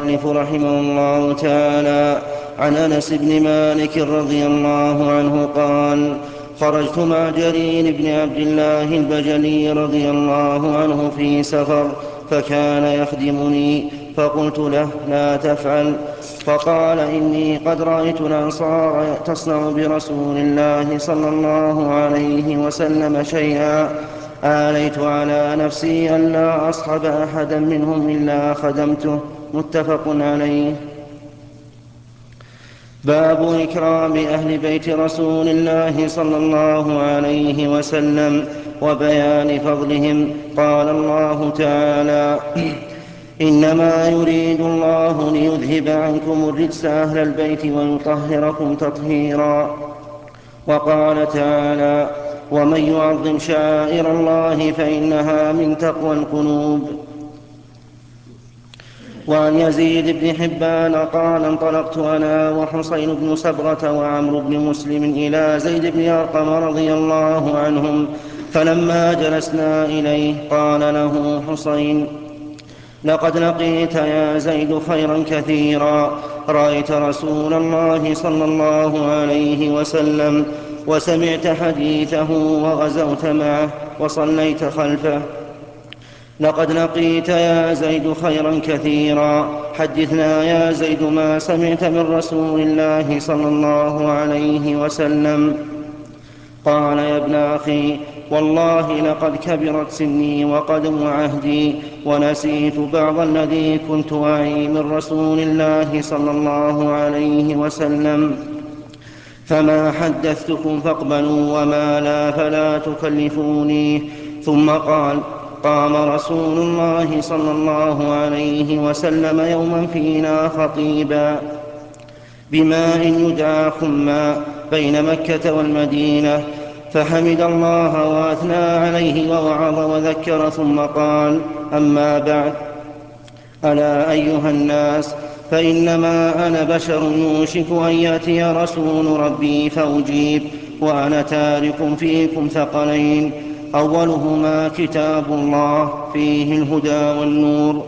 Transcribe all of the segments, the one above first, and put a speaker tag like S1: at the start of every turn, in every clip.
S1: المصنف رحمه الله تعالى عن أنس بن مالك رضي الله عنه قال: خرجت مع جرير بن عبد الله البجلي رضي الله عنه في سفر، فكان يخدمني، فقلت له: لا تفعل. فقال: إني قد رأيت الأنصار تصنع برسول الله صلى الله عليه وسلم شيئا، آليت على نفسي ألا أصحب أحدا منهم إلا خدمته. متفق عليه. باب إكرام أهل بيت رسول الله صلى الله عليه وسلم وبيان فضلهم. قال الله تعالى: إنما يريد الله ليذهب عنكم الرجس أهل البيت ويطهركم تطهيرا. وقال تعالى: ومن يعظم شعائر الله فإنها من تقوى القلوب. وعن يزيد بن حبان قال: انطلقت أنا وحسين بن سبغة وعمرو بن مسلم إلى زيد بن أرقم رضي الله عنهم، فلما جلسنا إليه قال له حسين: لقد لقيت يا زيد خيرا كثيرا، رأيت رسول الله صلى الله عليه وسلم وسمعت حديثه وغزوت معه وصليت خلفه. لقد لقيت يا زيد خيرا كثيرا، حدثنا يا زيد ما سمعت من رسول الله صلى الله عليه وسلم. قال: يا ابن أخي، والله لقد كبرت سني وقدم عهدي، ونسيت بعض الذي كنت أعي من رسول الله صلى الله عليه وسلم، فما حدثتكم فاقبلوا، وما لا فلا تكلفوني. ثم قال: قام رسول الله صلى الله عليه وسلم يوما فينا خطيبا بماء يدعى خما بين مكة والمدينة، فحمد الله وأثنى عليه ووعظ وذكر، ثم قال: أما بعد، ألا أيها الناس، فإنما أنا بشر يوشك أن يأتي رسول ربي فأجيب، وأنا تارك فيكم ثقلين: أولهما كتاب الله فيه الهدى والنور،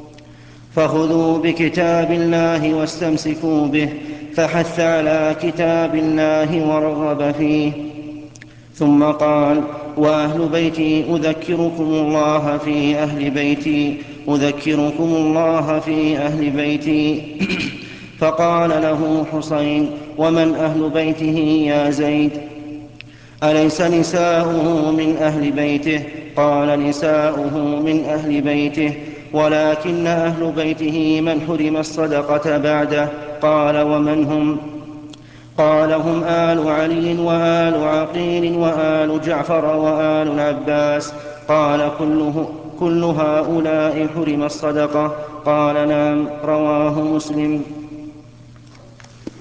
S1: فخذوا بكتاب الله واستمسكوا به، فحث على كتاب الله ورغب فيه. ثم قال: وأهل بيتي أذكركم الله في أهل بيتي، أذكركم الله في أهل بيتي. فقال له حسين: ومن أهل بيته يا زيد؟ أليس نساؤه من أهل بيته؟ قال: نساؤه من أهل بيته، ولكن أهل بيته من حرم الصدقة بعده. قال: ومن هم؟ قال: هم آل علي وآل عقيل وآل جعفر وآل العباس. قال: كل هؤلاء حرم الصدقة؟ قال: نعم. رواه مسلم.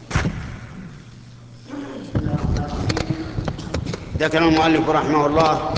S2: ذكر المؤلف رحمه الله